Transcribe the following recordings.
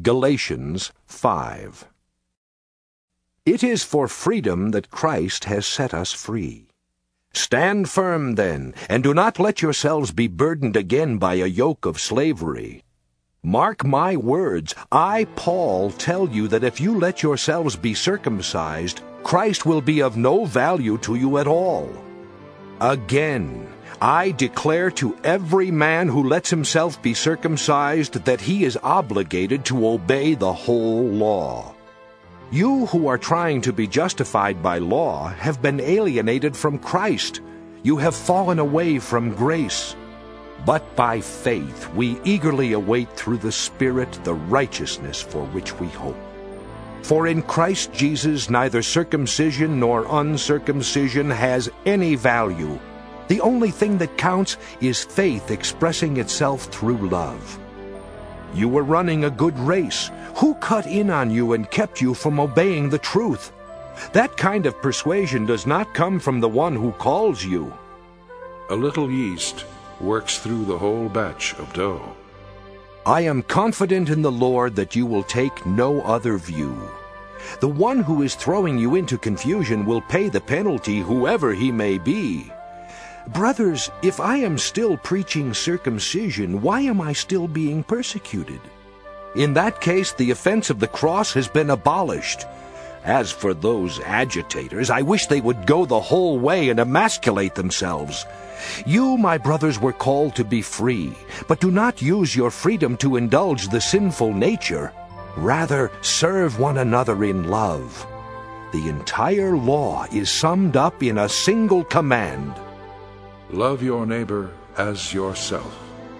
Galatians 5. It is for freedom that Christ has set us free. Stand firm, then, and do not let yourselves be burdened again by a yoke of slavery. Mark my words, I, Paul, tell you that if you let yourselves be circumcised, Christ will be of no value to you at all. Again, I declare to every man who lets himself be circumcised that he is obligated to obey the whole law. You who are trying to be justified by law have been alienated from Christ. You have fallen away from grace. But by faith we eagerly await through the Spirit the righteousness for which we hope. For in Christ Jesus neither circumcision nor uncircumcision has any value. The only thing that counts is faith expressing itself through love. You were running a good race. Who cut in on you and kept you from obeying the truth? That kind of persuasion does not come from the one who calls you. A little yeast works through the whole batch of dough. I am confident in the Lord that you will take no other view. The one who is throwing you into confusion will pay the penalty, whoever he may be. Brothers, if I am still preaching circumcision, why am I still being persecuted? In that case, the offense of the cross has been abolished. As for those agitators, I wish they would go the whole way and emasculate themselves. You, my brothers, were called to be free, but do not use your freedom to indulge the sinful nature. Rather, serve one another in love. The entire law is summed up in a single command. Love your neighbor as yourself.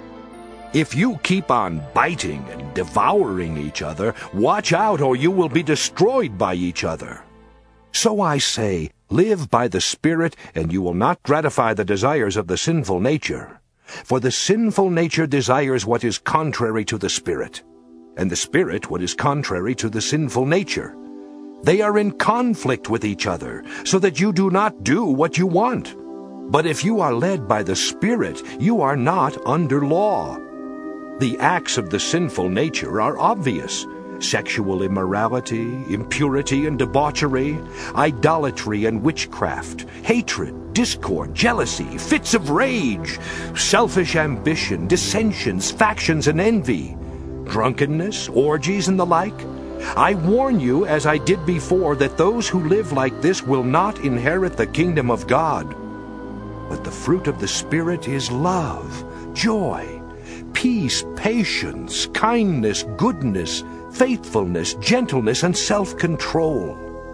If you keep on biting and devouring each other, watch out or you will be destroyed by each other. So I say, live by the Spirit, and you will not gratify the desires of the sinful nature. For the sinful nature desires what is contrary to the Spirit, and the Spirit what is contrary to the sinful nature. They are in conflict with each other, so that you do not do what you want. But if you are led by the Spirit, you are not under law. The acts of the sinful nature are obvious: sexual immorality, impurity and debauchery, idolatry and witchcraft, hatred, discord, jealousy, fits of rage, selfish ambition, dissensions, factions and envy, drunkenness, orgies and the like. I warn you, as I did before, that those who live like this will not inherit the kingdom of God. But the fruit of the Spirit is love, joy, peace, patience, kindness, goodness, faithfulness, gentleness, and self-control.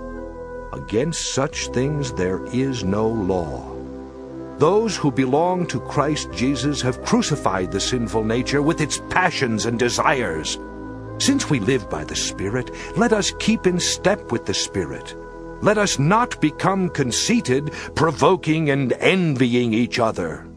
Against such things there is no law. Those who belong to Christ Jesus have crucified the sinful nature with its passions and desires. Since we live by the Spirit, let us keep in step with the Spirit. Let us not become conceited, provoking and envying each other.